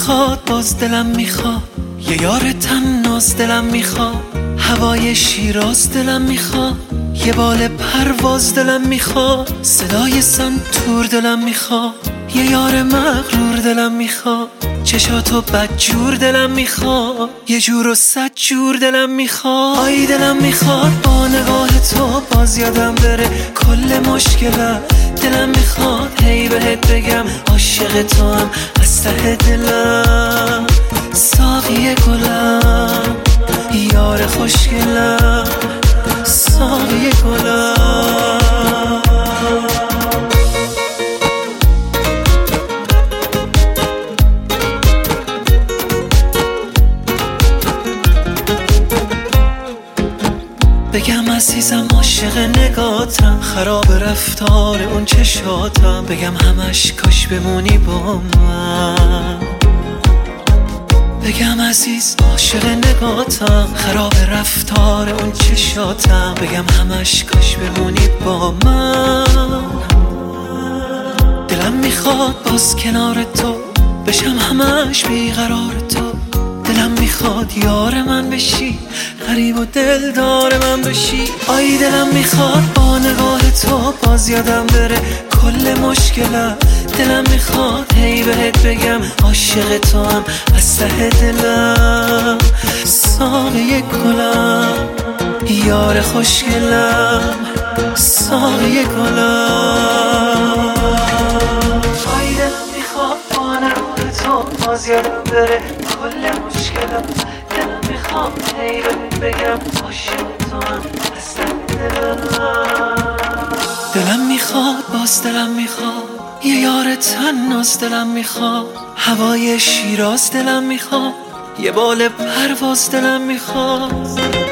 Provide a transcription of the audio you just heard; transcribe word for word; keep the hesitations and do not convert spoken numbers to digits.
میخواد باز دلم میخواد یه یار تناز دلم میخواد هوای شیراز دلم میخواد یه بال پرواز دلم میخواد صدای سنتور دلم میخواد یه یار مغرور دلم میخواد چشاتو بدجور دلم میخواد یه جور و صد جور دلم میخواد آی دلم میخواد با نگاه تو باز یادم بره کل مشکلم دلم میخواد هی بهت بگم عاشق تو هم از ته دلم ساقی گلم یار خوشگلم ساقی گلم بگم عزیزم عاشق نگاتم خراب رفتار اون چشاتم بگم همش کاش بمونی با من بگم عزیز عاشق نگاتم خراب رفتار اون چشاتم بگم همش کاش بمونی با من دلم میخواد باز کنار تو بشم همش بیقرار تو دلم میخواد یار من بشی غریب و دلدار من بشی آی دلم میخواد با نگاه تو باز یادم بره کل مشکلم دلم میخواد هی بهت بگم عاشق تو هم از ته دلم ساقی گلم یار خوشگلم ساقی گلم آی دلم میخواد با نگاه تو باز یادم بره کل مشکلم دلم میخواد هی بهت بگم عاشق تو هم از ته دلم دلم میخواد باز دلم میخواد یه یار تناز دلم میخواد هوای شیراز دلم میخواد یه بال پرواز دلم میخواد